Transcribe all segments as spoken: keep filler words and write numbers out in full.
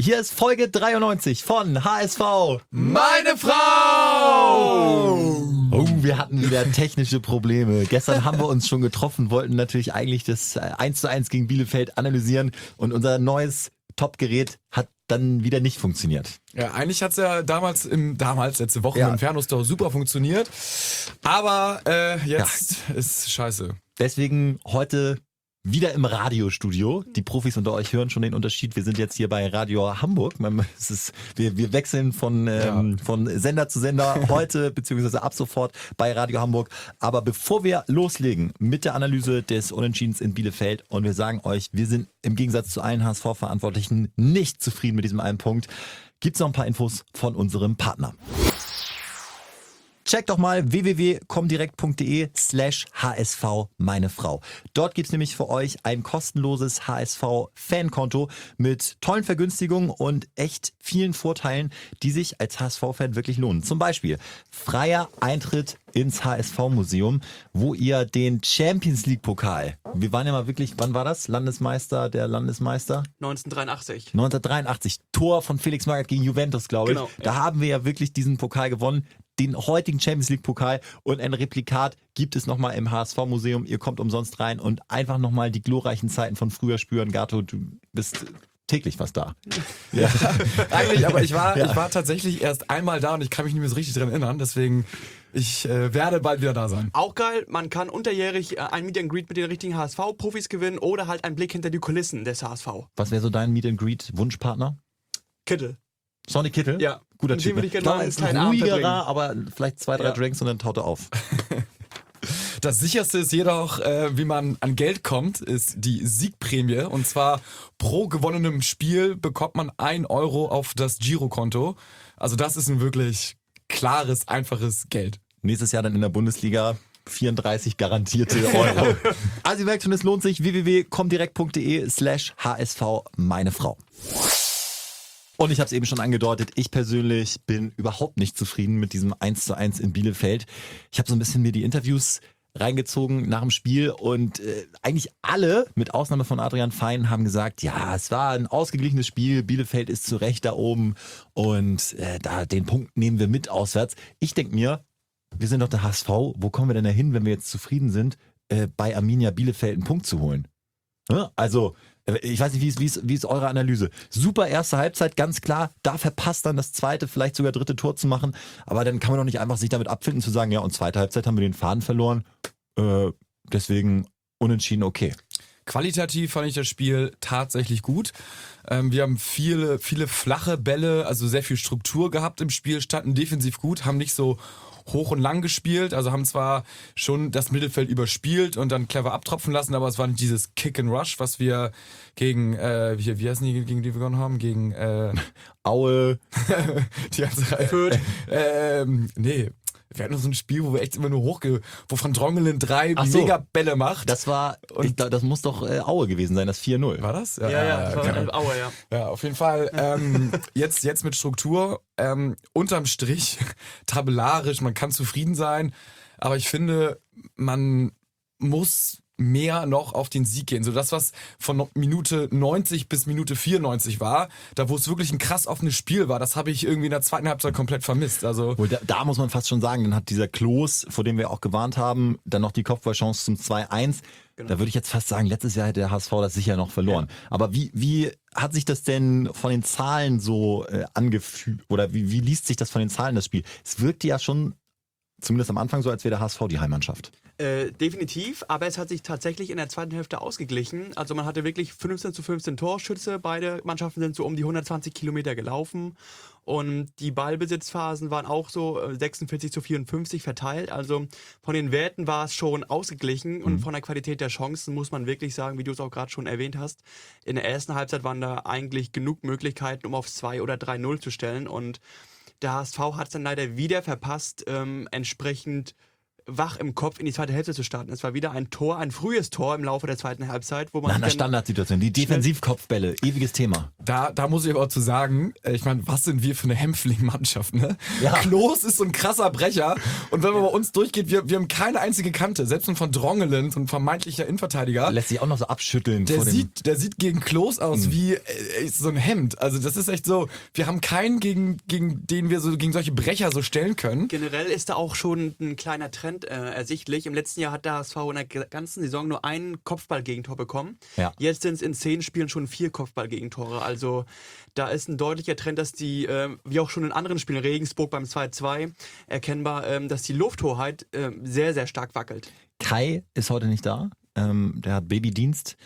Hier ist Folge dreiundneunzig von H S V. Meine Frau! Oh, wir hatten wieder technische Probleme. Gestern haben wir uns schon getroffen, wollten natürlich eigentlich das eins zu eins gegen Bielefeld analysieren und unser neues Top-Gerät hat dann wieder nicht funktioniert. Ja, eigentlich hat's ja damals, im damals letzte Woche Ja. im Fernostore super funktioniert, aber äh, jetzt ja. ist scheiße. Deswegen heute wieder im Radiostudio. Die Profis unter euch hören schon den Unterschied. Wir sind jetzt hier bei Radio Hamburg. Es ist, wir, wir wechseln von, ähm, ja. von Sender zu Sender heute, beziehungsweise ab sofort bei Radio Hamburg. Aber bevor wir loslegen mit der Analyse des Unentschiedens in Bielefeld und wir sagen euch, wir sind im Gegensatz zu allen H S V-Verantwortlichen nicht zufrieden mit diesem einen Punkt, gibt's noch ein paar Infos von unserem Partner. Checkt doch mal w w w punkt comdirect.de slash hsv meine Frau. Dort gibt's nämlich für euch ein kostenloses H S V-Fankonto mit tollen Vergünstigungen und echt vielen Vorteilen, die sich als H S V-Fan wirklich lohnen. Zum Beispiel freier Eintritt ins H S V-Museum, wo ihr den Champions League-Pokal, wir waren ja mal wirklich, wann war das? Landesmeister, der Landesmeister? neunzehnhundertdreiundachtzig. neunzehnhundertdreiundachtzig, Tor von Felix Magath gegen Juventus, glaube ich. Genau, da ja. haben wir ja wirklich diesen Pokal gewonnen. Den heutigen Champions League Pokal und ein Replikat gibt es nochmal im H S V-Museum. Ihr kommt umsonst rein und einfach nochmal die glorreichen Zeiten von früher spüren. Gato, du bist täglich was da. Ja, eigentlich, aber ich war, Ja. ich war tatsächlich erst einmal da und ich kann mich nicht mehr so richtig dran erinnern, deswegen ich äh, werde bald wieder da sein. Auch geil, man kann unterjährig äh, ein Meet and Greet mit den richtigen H S V-Profis gewinnen oder halt einen Blick hinter die Kulissen des H S V. Was wäre so dein Meet and Greet Wunschpartner? Kittel. Sonny Kittel? Ja. Guter Mit Typ. dem würde ich Ne? gerne mal er einen ist kleinen Abend ruhigerer, verbringen. aber vielleicht zwei, drei Ja. Drinks und dann taut er auf. Das sicherste ist jedoch, äh, wie man an Geld kommt, ist die Siegprämie. Und zwar pro gewonnenem Spiel bekommt man ein Euro auf das Girokonto. Also das ist ein wirklich klares, einfaches Geld. Nächstes Jahr dann in der Bundesliga vierunddreißig garantierte Euro. Also ihr merkt schon, es lohnt sich. w w w punkt comdirect.de slash hsv meine Frau. Und ich habe es eben schon angedeutet, ich persönlich bin überhaupt nicht zufrieden mit diesem eins zu eins in Bielefeld. Ich habe so ein bisschen mir die Interviews reingezogen nach dem Spiel und äh, eigentlich alle, mit Ausnahme von Adrian Fein, haben gesagt, ja, es war ein ausgeglichenes Spiel, Bielefeld ist zu Recht da oben und äh, da den Punkt nehmen wir mit auswärts. Ich denke mir, wir sind doch der H S V, wo kommen wir denn da hin, wenn wir jetzt zufrieden sind, äh, bei Arminia Bielefeld einen Punkt zu holen? Ja, also, ich weiß nicht, wie ist, wie, ist, wie ist eure Analyse? Super erste Halbzeit, ganz klar. Da verpasst dann das zweite, vielleicht sogar dritte Tor zu machen. Aber dann kann man doch nicht einfach sich damit abfinden, zu sagen, ja, und zweite Halbzeit haben wir den Faden verloren. Äh, deswegen unentschieden okay. Qualitativ fand ich das Spiel tatsächlich gut. Ähm, wir haben viele, viele flache Bälle, also sehr viel Struktur gehabt im Spiel, standen defensiv gut, haben nicht so hoch und lang gespielt, also haben zwar schon das Mittelfeld überspielt und dann clever abtropfen lassen, aber es war nicht dieses Kick and Rush, was wir gegen, äh, wie, wie heißen die, gegen die wir gewonnen haben? Gegen, äh, Aue. die ganze Reihe. Fürth. Ähm, nee. Wir hatten so ein Spiel, wo wir echt immer nur hochge... wo Van Drongelen drei Ach so. mega Bälle macht. Das war, Und- ich, glaub, das muss doch äh, Aue gewesen sein, das vier null. War das? Ja, ja, das war keine äh, Aue, ja. Ja, auf jeden Fall. Ähm, jetzt, jetzt mit Struktur, ähm, unterm Strich, tabellarisch, man kann zufrieden sein, aber ich finde, man muss mehr noch auf den Sieg gehen. So das, was von Minute neunzig bis Minute vierundneunzig war, da wo es wirklich ein krass offenes Spiel war, das habe ich irgendwie in der zweiten Halbzeit komplett vermisst. Also Wohl, da, da muss man fast schon sagen, dann hat dieser Klos, vor dem wir auch gewarnt haben, dann noch die Kopfballchance zum zwei eins. Genau. Da würde ich jetzt fast sagen, letztes Jahr hätte der H S V das sicher noch verloren. Aber wie, wie hat sich das denn von den Zahlen so äh, angefühlt, oder wie, wie liest sich das von den Zahlen, das Spiel? Es wirkte ja schon, zumindest am Anfang so, als wäre der H S V die Heimmannschaft. Äh, definitiv, aber es hat sich tatsächlich in der zweiten Hälfte ausgeglichen. Also man hatte wirklich fünfzehn zu fünfzehn Torschütze. Beide Mannschaften sind so um die hundertzwanzig Kilometer gelaufen. Und die Ballbesitzphasen waren auch so äh, sechsundvierzig zu vierundfünfzig verteilt. Also von den Werten war es schon ausgeglichen. Und von der Qualität der Chancen muss man wirklich sagen, wie du es auch gerade schon erwähnt hast, in der ersten Halbzeit waren da eigentlich genug Möglichkeiten, um auf zwei oder drei null zu stellen. Und der H S V hat es dann leider wieder verpasst, ähm, entsprechend wach im Kopf in die zweite Hälfte zu starten. Es war wieder ein Tor, ein frühes Tor im Laufe der zweiten Halbzeit, wo man Nach einer dann Standardsituation. Die Defensivkopfbälle, ewiges Thema. Da, da muss ich aber auch zu sagen, äh, ich meine, was sind wir für eine Hämpfling-Mannschaft, ne? Ja. Klos ist so ein krasser Brecher und wenn man bei uns durchgeht, wir, wir haben keine einzige Kante, selbst ein von Drongelen, so ein vermeintlicher Innenverteidiger. Lässt sich auch noch so abschütteln. Der vor dem sieht, der sieht gegen Klos aus wie äh, so ein Hemd. Also das ist echt so, wir haben keinen, gegen, gegen den wir so gegen solche Brecher so stellen können. generell ist da auch schon ein kleiner Trend äh, ersichtlich. Im letzten Jahr hat der H S V in der ganzen Saison nur ein Kopfballgegentor bekommen. Ja. Jetzt sind es in zehn Spielen schon vier Kopfballgegentore. Also da ist ein deutlicher Trend, dass die, äh, wie auch schon in anderen Spielen, Regensburg beim zwei zwei, erkennbar, ähm, dass die Lufthoheit äh, sehr, sehr stark wackelt. Kai ist heute nicht da. Ähm, der hat Babydienst.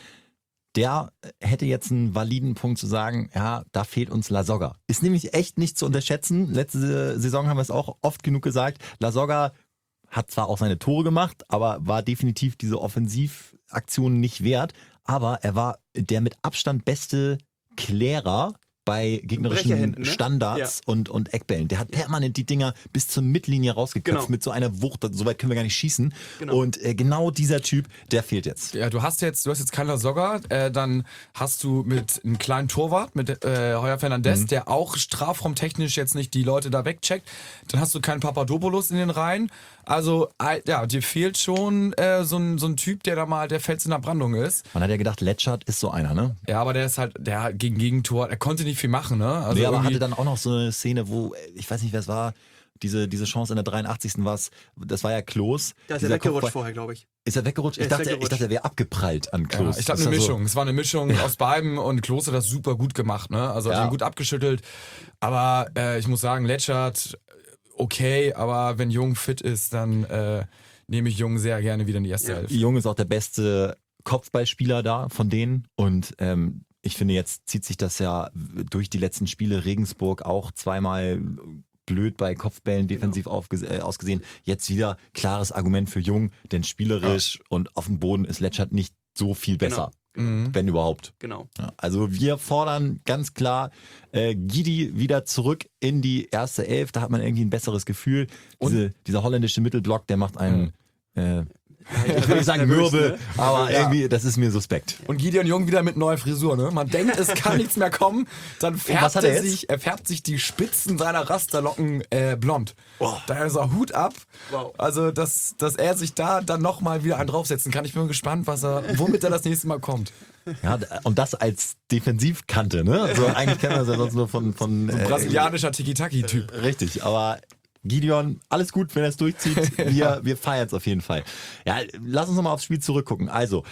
Der hätte jetzt einen validen Punkt zu sagen, ja, da fehlt uns Lasogga. Ist nämlich echt nicht zu unterschätzen. Letzte Saison haben wir es auch oft genug gesagt. Lasogga hat zwar auch seine Tore gemacht, aber war definitiv diese Offensivaktion nicht wert. Aber er war der mit Abstand beste Klärer bei gegnerischen Brecher hinten, ne? Standards und, und Eckbällen. Der hat permanent die Dinger bis zur Mittellinie rausgeköpft Genau. mit so einer Wucht. So weit können wir gar nicht schießen. Genau. Und äh, genau dieser Typ, der fehlt jetzt. Ja, du hast jetzt, du hast jetzt keinen Lasogga, äh, dann hast du mit einem kleinen Torwart, mit äh, Heuer Fernandes, der auch strafraumtechnisch jetzt nicht die Leute da wegcheckt. Dann hast du keinen Papadopoulos in den Reihen. Also, äh, ja, dir fehlt schon äh, so, ein, so ein Typ, der da mal der Fels in der Brandung ist. Man hat ja gedacht, Letschert ist so einer, ne? Ja, aber der ist halt, der hat gegen Gegentor, er konnte nicht viel machen, ne? Also nee, aber irgendwie- hatte dann auch noch so eine Szene, wo, ich weiß nicht, wer es war, diese, diese Chance in der dreiundachtzigsten war es, das war ja Klos. Da ist er Dieser weggerutscht Kopfball- vorher, glaube ich. Ist er weggerutscht? Er Ich ist dachte, ich weggerutscht. dachte, er wäre abgeprallt an Klos. Ja, ich glaube Ist eine ja so- Mischung. Es war eine Mischung aus beiden und Klos hat das super gut gemacht, ne? Also hat Ja. ihn gut abgeschüttelt. Aber äh, ich muss sagen, Letschert, okay, aber wenn Jung fit ist, dann äh, nehme ich Jung sehr gerne wieder in die erste Hälfte. Jung ist auch der beste Kopfballspieler da von denen und ähm, ich finde, jetzt zieht sich das ja durch die letzten Spiele. Regensburg auch zweimal blöd bei Kopfbällen defensiv aufge- äh, ausgesehen. Jetzt wieder klares Argument für Jung, denn spielerisch und auf dem Boden ist Letschert nicht so viel besser, Mhm. wenn überhaupt. Genau. Ja, also wir fordern ganz klar äh, Gidi wieder zurück in die erste Elf. Da hat man irgendwie ein besseres Gefühl. Diese, dieser holländische Mittelblock, der macht einen, äh, ich will nicht sagen nervös, mürbe, ne? aber Ja. irgendwie, das ist mir suspekt. Und Gideon Jung wieder mit neuer Frisur, ne? Man denkt, es kann nichts mehr kommen. Dann färbt was hat er er jetzt? sich, er färbt sich die Spitzen seiner Rasterlocken äh, blond. Da ist er Hut ab. Wow. Also, dass, dass er sich da dann nochmal wieder einen draufsetzen kann. Ich bin gespannt, was er, womit er das nächste Mal kommt. Ja, und das als Defensivkante, ne? Also eigentlich kennen wir das ja sonst nur von... von äh, Brasilianischer Tiki-Taki-Typ. Richtig, aber Gideon, alles gut, wenn er es durchzieht. Wir, wir feiern es auf jeden Fall. Ja, lass uns nochmal aufs Spiel zurückgucken. Also,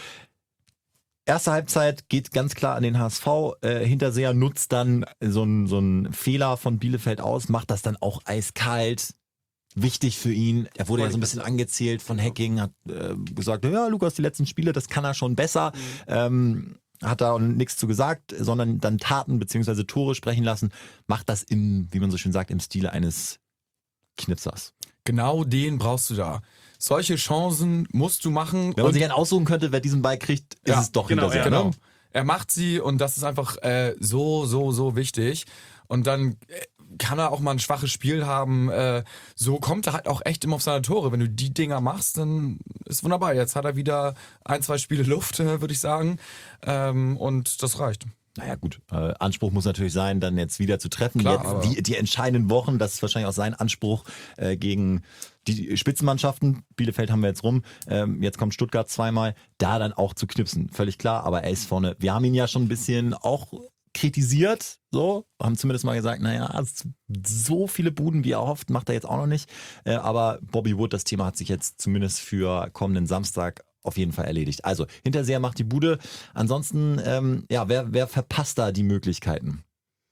erste Halbzeit geht ganz klar an den H S V. Äh, Hinterseher nutzt dann so einen so einen Fehler von Bielefeld aus, macht das dann auch eiskalt. Wichtig für ihn. Er wurde ja so ein bisschen angezählt von Hacking, hat äh, gesagt, ja, Lukas, die letzten Spiele, das kann er schon besser. Ähm, hat da nichts zu gesagt, sondern dann Taten bzw. Tore sprechen lassen. Macht das im, wie man so schön sagt, im Stile eines Knipsers. Genau den brauchst du da. Solche Chancen musst du machen. Wenn man sich einen aussuchen könnte, wer diesen Ball kriegt, ist Ja, es doch genau, Hinterseher. ja, Genau. Ne? Er macht sie und das ist einfach äh, so, so, so wichtig. Und dann äh, kann er auch mal ein schwaches Spiel haben. Äh, so kommt er halt auch echt immer auf seine Tore. Wenn du die Dinger machst, dann ist wunderbar. Jetzt hat er wieder ein, zwei Spiele Luft, äh, würde ich sagen. Ähm, und das reicht. Naja gut, äh, Anspruch muss natürlich sein, dann jetzt wieder zu treffen. Klar, aber- jetzt die, die entscheidenden Wochen, das ist wahrscheinlich auch sein Anspruch äh, gegen die Spitzenmannschaften. Bielefeld haben wir jetzt rum, ähm, jetzt kommt Stuttgart zweimal, da dann auch zu knipsen, völlig klar, aber er ist vorne. Wir haben ihn ja schon ein bisschen auch kritisiert, so, haben zumindest mal gesagt, naja, so viele Buden, wie er hofft, macht er jetzt auch noch nicht. Äh, aber Bobby Wood, das Thema hat sich jetzt zumindest für kommenden Samstag auf jeden Fall erledigt. Also, Hinterseher macht die Bude. Ansonsten, ähm, ja, wer, wer verpasst da die Möglichkeiten?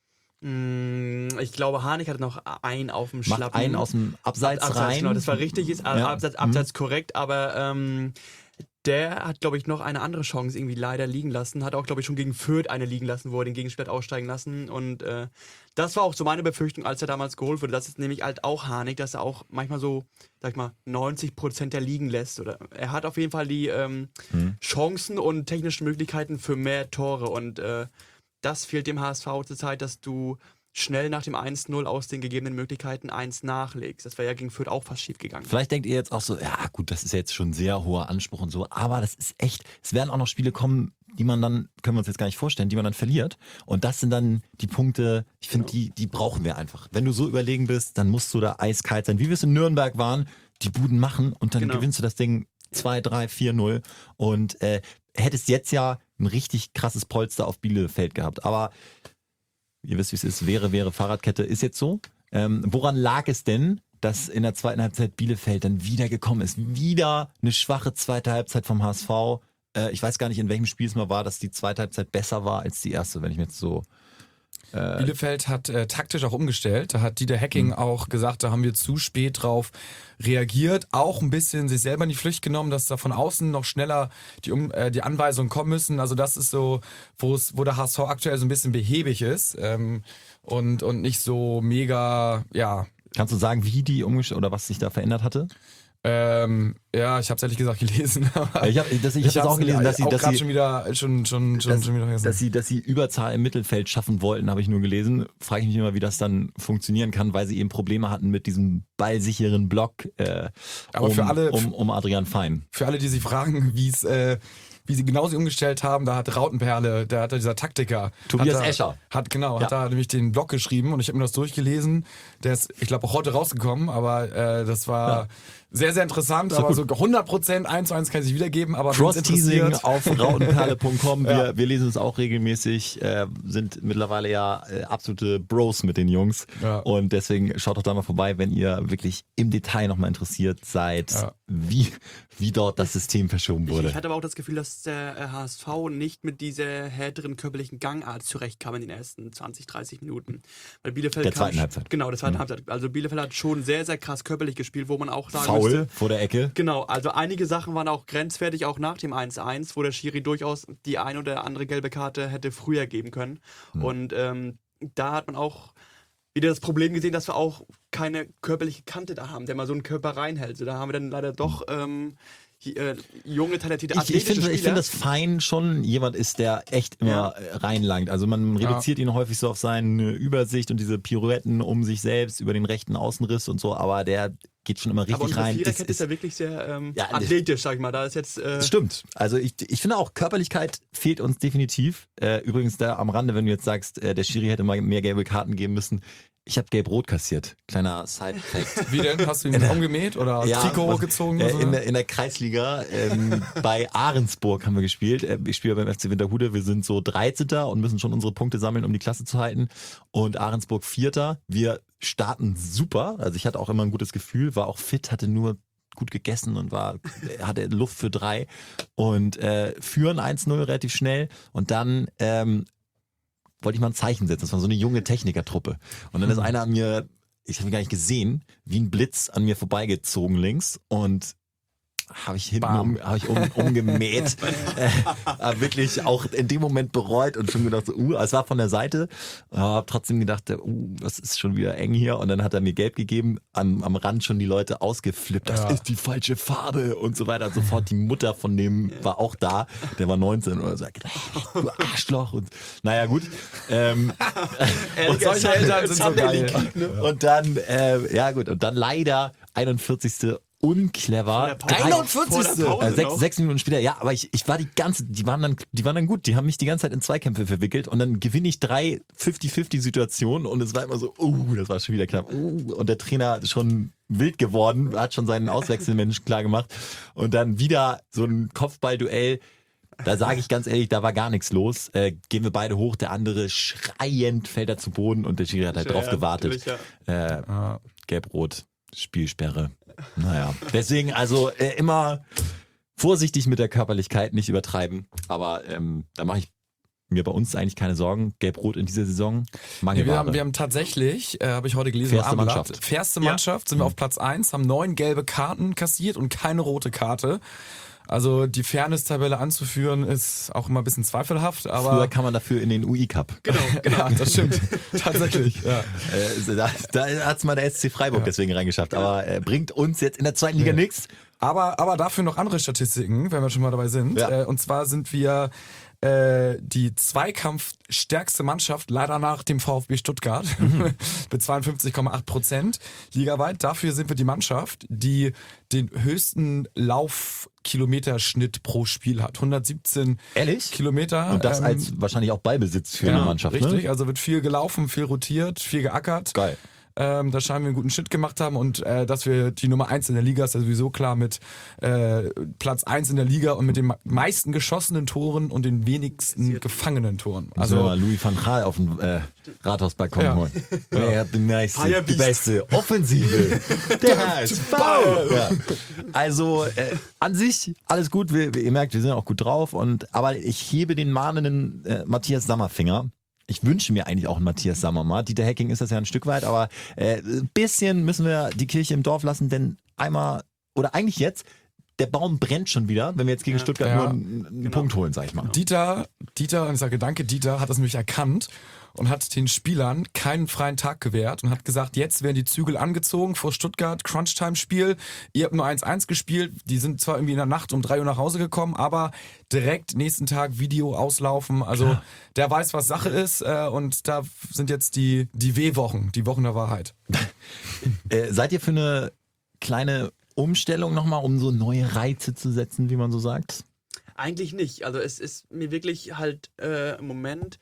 Mm, Ich glaube, Harnik hatte noch einen auf dem Macht Schlappen. einen aus dem Abseits, Abseits, rein. genau, das war richtig, ist Ja. Abseits, Abseits korrekt, aber ähm, der hat, glaube ich, noch eine andere Chance irgendwie leider liegen lassen. Hat auch, glaube ich, schon gegen Fürth eine liegen lassen, wo er den Gegenspieler hat aussteigen lassen. Und äh, das war auch so meine Befürchtung, als er damals geholt wurde. Das ist nämlich halt auch Harnik, dass er auch manchmal so, sag ich mal, neunzig Prozent der liegen lässt. Oder er hat auf jeden Fall die ähm, Hm. Chancen und technischen Möglichkeiten für mehr Tore. Und äh, das fehlt dem H S V zur Zeit, dass du schnell nach dem eins null aus den gegebenen Möglichkeiten eins nachlegst. Das wäre ja gegen Fürth auch fast schief gegangen. Vielleicht denkt ihr jetzt auch so, ja gut, das ist jetzt schon sehr hoher Anspruch und so, aber das ist echt, es werden auch noch Spiele kommen, die man dann, können wir uns jetzt gar nicht vorstellen, die man dann verliert. Und das sind dann die Punkte, ich finde, die, die brauchen wir einfach. Wenn du so überlegen bist, dann musst du da eiskalt sein. Wie wir es in Nürnberg waren, die Buden machen und dann Genau. gewinnst du das Ding zwei, drei, vier null und äh, hättest jetzt ja ein richtig krasses Polster auf Bielefeld gehabt. Aber ihr wisst, wie es ist, wäre, wäre Fahrradkette, ist jetzt so. Ähm, woran lag es denn, dass in der zweiten Halbzeit Bielefeld dann wieder gekommen ist? Wieder eine schwache zweite Halbzeit vom H S V. Äh, ich weiß gar nicht, in welchem Spiel es mal war, dass die zweite Halbzeit besser war als die erste, wenn ich mir jetzt so... Äh, Bielefeld hat äh, taktisch auch umgestellt. Da hat Dieter Hecking Mhm. auch gesagt, da haben wir zu spät drauf reagiert. Auch ein bisschen sich selber in die Pflicht genommen, dass da von außen noch schneller die, um, äh, die Anweisungen kommen müssen. Also das ist so, wo es, wo der H S V aktuell so ein bisschen behäbig ist ähm, und, und nicht so mega, ja... Kannst du sagen, wie die umgestellt oder was sich da verändert hatte? Ähm, ja, ich habe es ehrlich gesagt gelesen. aber Ich habe das, ich hab das hab's auch gelesen, dass sie, auch dass grad sie, schon wieder schon schon schon, dass, schon wieder vergessen. dass sie, dass sie Überzahl im Mittelfeld schaffen wollten, habe ich nur gelesen. Frage ich mich immer, wie das dann funktionieren kann, weil sie eben Probleme hatten mit diesem ballsicheren Block äh, Aber um, für alle- um, um Adrian Fein. Für alle, die sich fragen, wie es äh, wie sie genau sie umgestellt haben, da hat Rautenperle, da hat dieser Taktiker. Tobias hat da, Escher. Hat, genau, Ja. hat da nämlich den Blog geschrieben und ich habe mir das durchgelesen. Der ist, ich glaube, auch heute rausgekommen, aber äh, das war Ja. sehr, sehr interessant. So aber gut. so hundert Prozent eins zu eins kann sich wiedergeben, aber wenn's Cross-Teasing interessiert- auf rautenperle punkt com. Wir, Ja. wir lesen es auch regelmäßig, äh, sind mittlerweile ja äh, absolute Bros mit den Jungs. Ja. Und deswegen schaut doch da mal vorbei, wenn ihr wirklich im Detail nochmal interessiert seid, Ja. wie, wie dort das System verschoben Ich, wurde. ich hatte aber auch das Gefühl, dass der äh, H S V nicht mit dieser härteren körperlichen Gangart zurechtkam in den ersten zwanzig, dreißig Minuten. Weil Bielefeld Der kam zweiten sch- Halbzeit. Genau, der zweiten Mhm. Halbzeit. Also Bielefeld hat schon sehr, sehr krass körperlich gespielt, wo man auch sagen Foul müsste. vor der Ecke. Genau, also einige Sachen waren auch grenzwertig, auch nach dem eins eins, wo der Schiri durchaus die ein oder andere gelbe Karte hätte früher geben können. Mhm. Und ähm, da hat man auch wieder das Problem gesehen, dass wir auch keine körperliche Kante da haben, der mal so einen Körper reinhält. So, da haben wir dann leider doch ähm, hi- äh, junge, talentierte Ich, ich athletische finde, ich Spieler. find, dass Fein schon jemand ist, der echt immer Ja. äh, reinlangt. Also man reduziert ihn häufig so auf seine Übersicht und diese Pirouetten um sich selbst über den rechten Außenriss und so, aber der geht schon immer aber richtig unsere rein. Viererkette Ist- ist ja wirklich sehr ähm, Ja, athletisch, sag ich mal. Da ist jetzt äh, Das stimmt. Also ich, ich finde auch, Körperlichkeit fehlt uns definitiv. Äh, übrigens da am Rande, wenn du jetzt sagst, äh, der Schiri hätte mal mehr gelbe Karten geben müssen. Ich habe gelb-rot kassiert. Kleiner Side-Fact. Wie denn? Hast du ihn umgemäht oder Trikot was- hochgezogen? Äh, oder so? in, der, in der Kreisliga ähm, bei Ahrensburg haben wir gespielt. Äh, ich spiele beim F C Winterhude. Wir sind so dreizehnter und müssen schon unsere Punkte sammeln, um die Klasse zu halten. Und Ahrensburg vierter. Wir starten super. Also ich hatte auch immer ein gutes Gefühl, war auch fit, hatte nur gut gegessen und war hatte Luft für drei. Und äh, führen eins null relativ schnell. Und dann ähm, wollte ich mal ein Zeichen setzen. Das war so eine junge Technikertruppe. Und dann ist einer an mir, ich habe ihn gar nicht gesehen, wie ein Blitz an mir vorbeigezogen links und habe ich hinten Bam. um, hab ich um, umgemäht. äh, hab wirklich auch in dem Moment bereut und schon gedacht, so, uh, es war von der Seite. Habe trotzdem gedacht, uh, das ist schon wieder eng hier. Und dann hat er mir gelb gegeben, am, am Rand schon die Leute ausgeflippt. Das Ja. ist die falsche Farbe und so weiter. Sofort die Mutter von dem war auch da. Der war neunzehn oder so. Hat gedacht, "Oh, du Arschloch. Und naja, gut. Ähm, Und solche Eltern sind so geil. und dann, äh, ja gut, und dann leider einundvierzigste unclever. Vor der Pause. einundvierzigste Vor der Äh, Pause sechs, noch. sechs Minuten später, ja, aber ich, ich war die ganze, die waren dann, die waren dann gut, die haben mich die ganze Zeit in Zweikämpfe verwickelt und dann gewinne ich drei fünfzig fünfzig Situationen und es war immer so, uh, das war schon wieder knapp, uh, und der Trainer ist schon wild geworden, hat schon seinen Auswechselmensch klar gemacht und dann wieder so ein Kopfballduell. Da sage ich ganz ehrlich, da war gar nichts los. Äh, gehen wir beide hoch, der andere schreiend fällt er zu Boden und der Schiri hat halt Ja, drauf ja, gewartet. natürlich, Äh, Ja. Gelb-Rot, Spielsperre. Naja, deswegen also äh, immer vorsichtig mit der Körperlichkeit, nicht übertreiben. Aber ähm, da mache ich mir bei uns eigentlich keine Sorgen. Gelb-Rot in dieser Saison, Nee, Mangelware. wir, haben, wir haben tatsächlich, äh, habe ich heute gelesen, Fairste im Abendblatt, Mannschaft. fairste Ja. Mannschaft, sind wir auf Platz eins, haben neun gelbe Karten kassiert und keine rote Karte. Also die Fairness-Tabelle anzuführen ist auch immer ein bisschen zweifelhaft, aber Früher kam man dafür in den U I-Cup. Genau, genau. ja, das stimmt. Tatsächlich. Ja. Äh, da da hat es mal der S C Freiburg deswegen reingeschafft. Aber äh, bringt uns jetzt in der zweiten Liga nichts. Aber, aber dafür noch andere Statistiken, wenn wir schon mal dabei sind. Ja. Äh, und zwar sind wir äh, die zweikampfstärkste Mannschaft, leider nach dem VfB Stuttgart, mhm. mit zweiundfünfzig Komma acht Prozent ligaweit. Dafür sind wir die Mannschaft, die den höchsten Laufkilometerschnitt pro Spiel hat. hundertsiebzehn Ehrlich? Kilometer. Und das ähm, als wahrscheinlich auch Ballbesitz für ja, eine Mannschaft, richtig, ne? also wird viel gelaufen, viel rotiert, viel geackert. Geil. Ähm, da scheinen wir einen guten Schritt gemacht haben und äh, dass wir die Nummer eins in der Liga ist ja sowieso klar mit äh, Platz eins in der Liga und mit den meisten geschossenen Toren und den wenigsten gefangenen Toren. Also Also Louis van Gaal auf dem äh, Rathausbalkon Ja. holen. Wer hat die nächste, die Firebeast. beste Offensive? Der H S V! Ja. Also äh, an sich alles gut. Wir, ihr merkt, wir sind auch gut drauf. Und aber ich hebe den mahnenden äh, Matthias Sammerfinger. Ich wünsche mir eigentlich auch einen Matthias Sammer mal. Dieter Hecking ist das ja ein Stück weit, aber äh, ein bisschen müssen wir die Kirche im Dorf lassen, denn einmal, oder eigentlich jetzt, der Baum brennt schon wieder, wenn wir jetzt gegen Ja. Stuttgart Ja. nur einen, einen Genau. Punkt holen, sag ich mal. Dieter, Dieter, und ich sage danke, Dieter hat das nämlich erkannt und hat den Spielern keinen freien Tag gewährt und hat gesagt, jetzt werden die Zügel angezogen vor Stuttgart, Crunchtime-Spiel. Ihr habt nur eins eins gespielt, die sind zwar irgendwie in der Nacht um drei Uhr nach Hause gekommen, aber direkt nächsten Tag Video auslaufen. Also Klar. der weiß, was Sache ist äh, und da sind jetzt die, die W-Wochen, die Wochen der Wahrheit. Äh, seid ihr für eine kleine Umstellung nochmal, um so neue Reize zu setzen, wie man so sagt? Eigentlich nicht. Also es ist mir wirklich halt äh, im Moment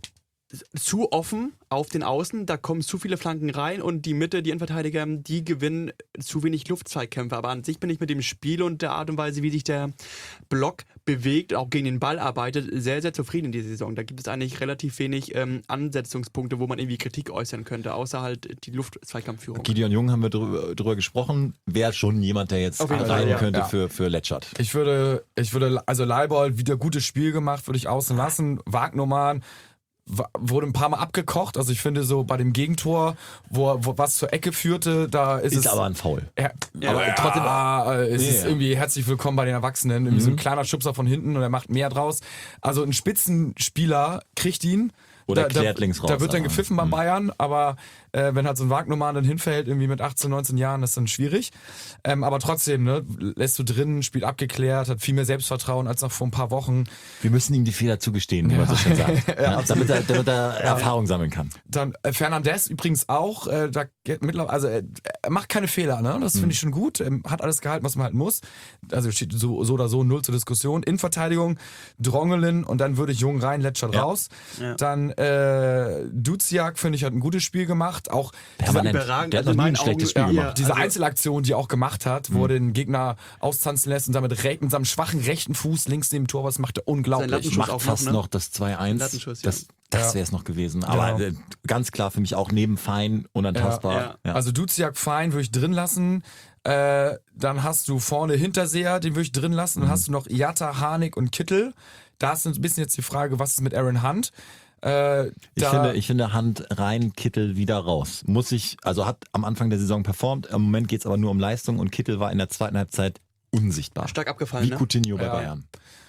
zu offen auf den Außen, da kommen zu viele Flanken rein und die Mitte, die Innenverteidiger, die gewinnen zu wenig Luftzweikämpfe. Aber an sich bin ich mit dem Spiel und der Art und Weise, wie sich der Block bewegt, auch gegen den Ball arbeitet, sehr, sehr zufrieden in dieser Saison. Da gibt es eigentlich relativ wenig ähm, Ansetzungspunkte, wo man irgendwie Kritik äußern könnte, außer halt die Luftzweikampfführung. Gideon Jung haben wir drüber, drüber gesprochen. Wäre schon jemand, der jetzt Auf jeden Fall, rein ja. könnte Ja. für, für Letschert. Ich würde, ich würde, also Leibold wieder gutes Spiel gemacht, würde ich außen lassen. Wagnumann wa- wurde ein paar Mal abgekocht. Also ich finde so bei dem Gegentor, wo, wo was zur Ecke führte, da ist, Ist es aber ein Foul. Ja, Ja. aber trotzdem, ah, es Nee, ist ja. irgendwie herzlich willkommen bei den Erwachsenen. Irgendwie so ein kleiner Schubser von hinten und er macht mehr draus. Also ein Spitzenspieler kriegt ihn. Oder da, klärt da, links raus, Da wird dann aber, gepfiffen bei hm. Bayern, aber äh, wenn halt so ein Wagnumann dann hinfällt, irgendwie mit achtzehn, neunzehn Jahren, das ist dann schwierig. Ähm, aber trotzdem, ne, lässt du drin, spielt abgeklärt, hat viel mehr Selbstvertrauen als noch vor ein paar Wochen. Wir müssen ihm die Fehler zugestehen, wie man so schön sagt. ja, damit er, damit er Erfahrung sammeln kann. Dann äh, Fernandes übrigens auch, äh, da geht mittlerweile, also äh, er macht keine Fehler, ne? Das finde ich schon gut. Er hat alles gehalten, was man halt muss. Also steht so, so oder so null zur Diskussion. In Verteidigung Drongelin und dann würde ich Jung rein, Letschert Ja. raus. Ja. Dann äh, Duziak, finde ich, hat ein gutes Spiel gemacht. Auch Permanent. überragend. Der hat Also noch nie in ein meinen schlechtes Augen, Spiel ja, gemacht. diese also- Einzelaktion, die er auch gemacht hat, wo er den Gegner austanzen lässt und damit re- mit seinem schwachen rechten Fuß links neben dem Tor, was macht er Sein unglaublich. Lattenschuss Macht auch fast noch, noch, ne? das zwei eins. Lattenschuss, ja. Das, das Ja. wäre es noch gewesen. Aber Genau. äh, ganz klar für mich auch neben Fein unantastbar. Ja, Ja. Also Duziak fein, würde ich drin lassen. Äh, dann hast du vorne Hinterseher, den würde ich drin lassen. Dann hast du noch Jatta, Harnik und Kittel. Da ist ein bisschen jetzt die Frage, was ist mit Aaron Hunt? Äh, Ich da, finde, ich finde Hand rein, Kittel wieder raus. Muss ich, also hat am Anfang der Saison performt, im Moment geht es aber nur um Leistung und Kittel war in der zweiten Halbzeit unsichtbar. Stark abgefallen, Wie ne? Coutinho bei Ja. Bayern.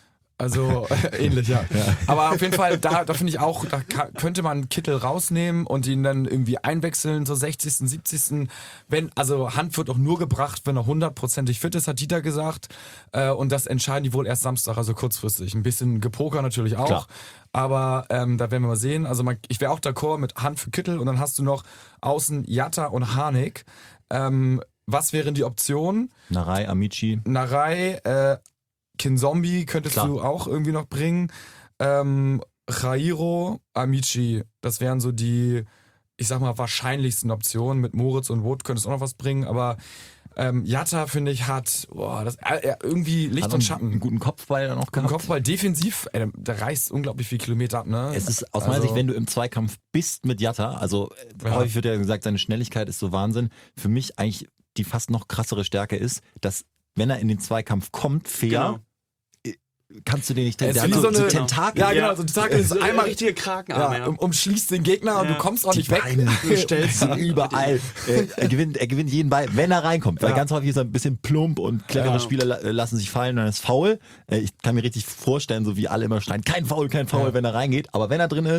Also ähnlich, ja. Aber auf jeden Fall, da, da finde ich auch, da ka- könnte man Kittel rausnehmen und ihn dann irgendwie einwechseln zur sechzigsten, siebzigsten Wenn, also Hand wird auch nur gebracht, wenn er hundertprozentig fit ist, hat Dieter gesagt. Äh, und das entscheiden die wohl erst Samstag, also kurzfristig. Ein bisschen Gepoker natürlich auch. Klar. Aber ähm, da werden wir mal sehen. Also man, ich wäre auch d'accord mit Hand für Kittel und dann hast du noch außen Jatta und Harnik. Ähm, was wären die Optionen? Narei, Amici. Narei, äh, Kinzombie könntest Klar. du auch irgendwie noch bringen. Ähm, Jairo, Amici, das wären so die, ich sag mal, wahrscheinlichsten Optionen. Mit Moritz und Wood könntest du auch noch was bringen, aber ähm, Jatta, finde ich, hat boah, das, äh, irgendwie Licht Hat und einen, Schatten. einen guten Kopfball dann auch Im gehabt. Kopfball defensiv, ey, der reißt unglaublich viel Kilometer ab, ne? Es ist aus Also- meiner Sicht, wenn du im Zweikampf bist mit Jatta, also äh, Ja. häufig wird ja gesagt, seine Schnelligkeit ist so Wahnsinn. Für mich eigentlich die fast noch krassere Stärke ist, dass wenn er in den Zweikampf kommt, fair, Genau. kannst du den nicht, Er ist der hat wie so, so so eine- Tentakel. Ja, genau, so ein Tentakel ist So einmal richtige Krakenarme, ja, ja. um, umschließt den Gegner und Ja. du kommst auch Die nicht weg. Beine, du stellst ihn überall. Äh, er, gewinnt, er gewinnt jeden Ball, wenn er reinkommt. Weil Ja. ganz häufig ist er ein bisschen plump und clevere Ja. Spieler la- lassen sich fallen und dann ist faul. Äh, ich kann mir richtig vorstellen, so wie alle immer schreien, kein Foul, kein Foul, Ja. wenn er reingeht. Aber wenn er drin ist,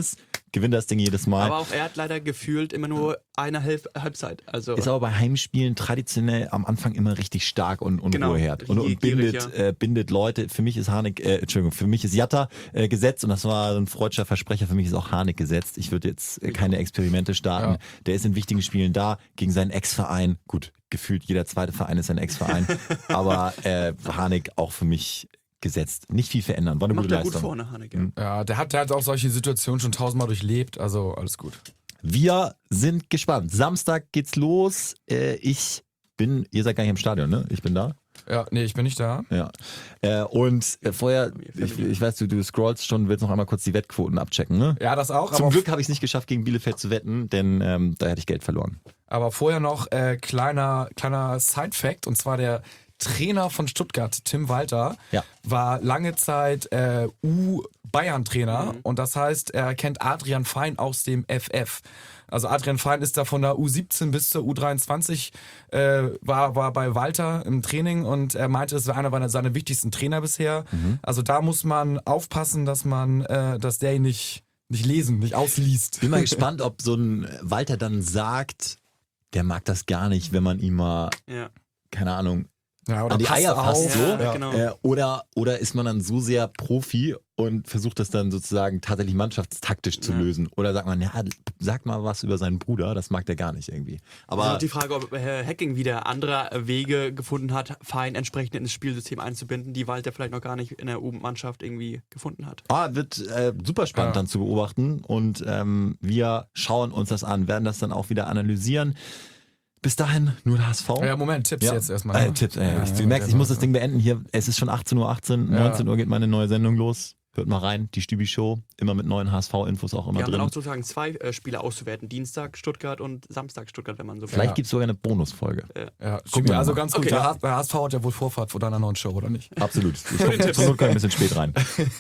gewinnt das Ding jedes Mal. Aber auch er hat leider gefühlt immer nur eine Halb Halbzeit. Also Ist aber bei Heimspielen traditionell am Anfang immer richtig stark und, und Genau, Ruheherd. Und, und gierig, bindet, ja. äh, bindet Leute. Für mich ist Harnik, äh, Entschuldigung, für mich ist Jatta äh, gesetzt und das war ein freudscher Versprecher. Für mich ist auch Harnik gesetzt. Ich würde jetzt äh, keine Experimente starten. Ja. Der ist in wichtigen Spielen da gegen seinen Ex-Verein. Gut, gefühlt jeder zweite Verein ist ein Ex-Verein. aber äh, Harnik auch für mich gesetzt. Nicht viel verändern. War eine macht gute er gut Leistung. vorne, Haneke. Mhm. Ja, der hat, der hat auch solche Situationen schon tausendmal durchlebt, also alles gut. Wir sind gespannt. Samstag geht's los. Äh, ich bin, ihr seid gar nicht im Stadion, ne? Ich bin da. Ja, nee, ich bin nicht da. Ja. Äh, und äh, vorher, ich, ich weiß, du, du scrollst schon, willst noch einmal kurz die Wettquoten abchecken, ne? Ja, das auch. Zum aber, Glück habe ich es nicht geschafft, gegen Bielefeld zu wetten, denn ähm, da hätte ich Geld verloren. aber vorher noch äh, kleiner, kleiner Side-Fact, und zwar der Trainer von Stuttgart, Tim Walter, Ja. war lange Zeit äh, U-Bayern-Trainer und das heißt, er kennt Adrian Fein aus dem F F. Also Adrian Fein ist da von der U siebzehn bis zur U dreiundzwanzig, äh, war, war bei Walter im Training und er meinte, das war einer seiner wichtigsten Trainer bisher. Also da muss man aufpassen, dass man, äh, dass der ihn nicht, nicht lesen, nicht ausliest. Bin mal gespannt, ob so ein Walter dann sagt, der mag das gar nicht, wenn man ihm mal, Ja. keine Ahnung, Ja, oder an die passt Eier fasst auf. so. Ja, genau. Äh, oder, oder ist man dann so sehr Profi und versucht das dann sozusagen tatsächlich mannschaftstaktisch zu Ja. lösen? Oder sagt man, ja, sag mal was über seinen Bruder, das mag der gar nicht irgendwie. Aber Aber die Frage, ob Herr Hacking wieder andere Wege gefunden hat, Fein entsprechend ins Spielsystem einzubinden, die Walter vielleicht noch gar nicht in der U-Mannschaft irgendwie gefunden hat. ah, wird äh, super spannend Ja. dann zu beobachten und ähm, wir schauen uns das an, werden das dann auch wieder analysieren. Bis dahin nur der H S V. Ja, Moment, Tipps Ja. jetzt erstmal. Äh, ne? Tipps, äh, Ja, ich, ja, du merkst, ich ja, muss das ja. Ding beenden hier. Es ist schon achtzehn Uhr achtzehn, Ja. neunzehn Uhr geht meine neue Sendung los. Hört mal rein, die Stübi-Show, immer mit neuen H S V-Infos auch immer Wir haben dann drin. auch sozusagen zwei äh, Spiele auszuwerten. Dienstag Stuttgart und Samstag Stuttgart, wenn man so will. Vielleicht Ja. gibt es sogar eine Bonusfolge. Ja, Gucken Gucken wir also mal. ganz gut. Okay. Der, H- der H S V hat ja wohl Vorfahrt vor deiner neuen Show, oder nicht? Absolut. Ich komme zur Not komm ich ein bisschen spät rein.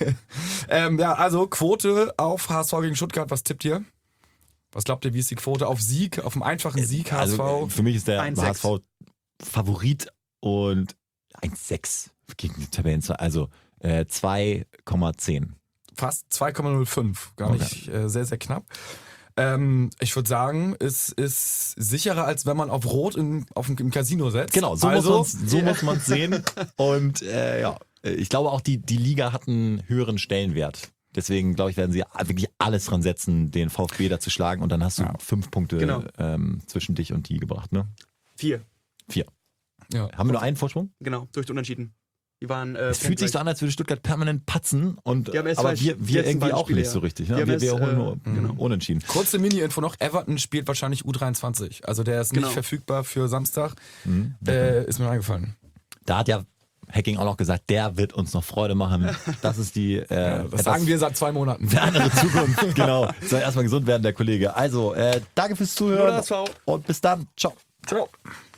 Ähm, ja, also Quote auf H S V gegen Stuttgart, was tippt ihr? Was glaubt ihr, wie ist die Quote auf Sieg, auf einen einfachen Sieg H S V? Also, äh, für mich ist der eins H sechs. S V Favorit und eins sechs gegen die Tabellen. Also äh, zwei Komma zehn. Fast zwei Komma null fünf, gar Okay. nicht äh, sehr, sehr knapp. Ähm, ich würde sagen, es ist sicherer, als wenn man auf Rot in, auf dem, im Casino setzt. Genau, so also, muss man's- so muss man es sehen. Und äh, ja, ich glaube auch, die, die Liga hat einen höheren Stellenwert. Deswegen, glaube ich, werden sie wirklich alles dran setzen, den VfB da zu schlagen. Und dann hast du Ja. fünf Punkte Genau. ähm, zwischen dich und die gebracht. Ne? Vier, Vier. Ja. Haben wir nur einen Vorsprung? genau, durch die Unentschieden. Die waren. Äh, Es fühlt sich so an, als würde Stuttgart permanent patzen. Und, Die haben erst aber zwei- wir, die wir letzten irgendwie beiden auch Spiele, nicht ja. so richtig. Die Ne? haben Wir, erst, wir holen äh, nur genau. unentschieden. Kurze Mini-Info noch, Everton spielt wahrscheinlich U dreiundzwanzig. Also der ist Genau. nicht verfügbar für Samstag. Mhm. Äh, ist mir eingefallen. Da hat ja Hacking auch noch gesagt, der wird uns noch Freude machen. Das ist die äh, Das etwas sagen wir seit zwei Monaten. fernere Zukunft. Genau. Soll erstmal gesund werden, der Kollege. Also, äh, danke fürs Nur Zuhören der H S V. und bis dann. Ciao. Ciao.